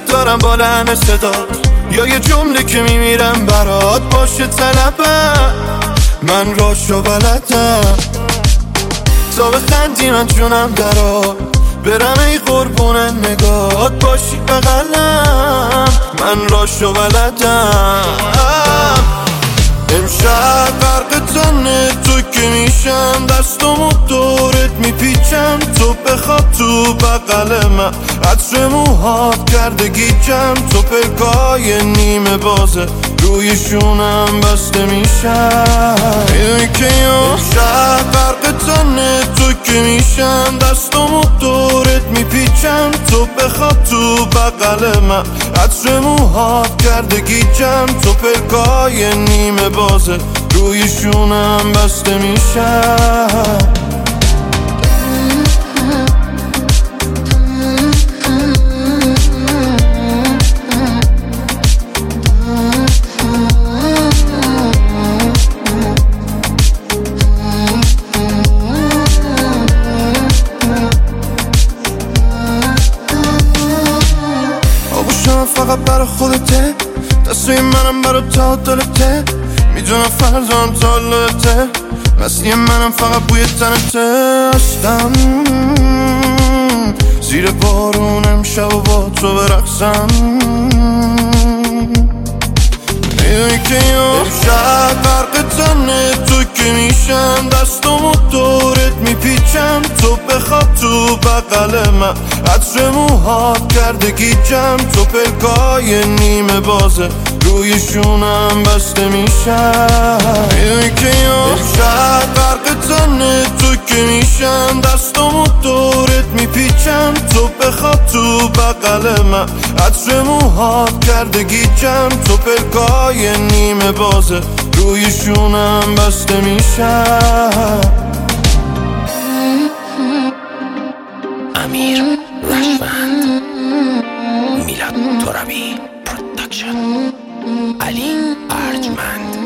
دارم با لحن صدا، یا یه جمله که میمیرم برات باشه طلبم. من راشو بلدم تا بخندی من جونم درات، برم ای قربون نگات باشی بغلم. من راشو بلدم. امشب غرق تنه تو که میشم، دستمو دورت میپیچم، تو بخواب تو بغل من، عطر موهات کرده گیجم، تو پلکای نیمه بازه روی شونم بسته میشم. میدونی که امشب غرق تنه تو که میشم، دستمو دورت میپیچم، تو بخواب تو بغل من، عطر موهات کرده گیجم، تو پلکای نیمه بازه روی شونم بسته میشم. فقط برا خودته، دستوی منم برا تا دلته، میدونم فرزان تا لته، مستی منم فقط بوی تنته. هستم زیر بارونم شب و با تو برقصم. میدونی که امشب غرق تنه تو که میشم، دستمو دورت میپیچم، تو بخواب تو بغل من، عطر موهات کرده گیجم، تو پلکای نیمه بازه روی شونم بسته میشم. میدونی که امشب غرق تنه تو که میشم، دستمو دورت میپیچم، تو بخواب تو بغل من، عطر موهات کرده گیجم، تو پلکای نیمه بازه روی شونم بسته میشم. امیر رشوند، میلاد ترابی پروداکشن، علی ارجمند.